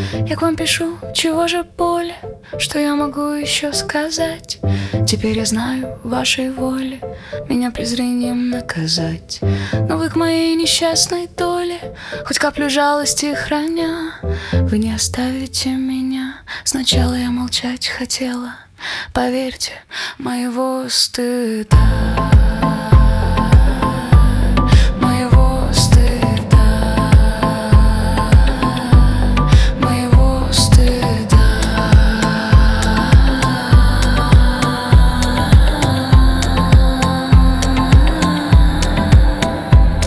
Я к вам пишу, чего же более, что я могу еще сказать? Теперь я знаю вашей воли меня презрением наказать. Но вы к моей несчастной доле хоть каплю жалости храня, вы не оставите меня. Сначала я молчать хотела, поверьте, моего стыда.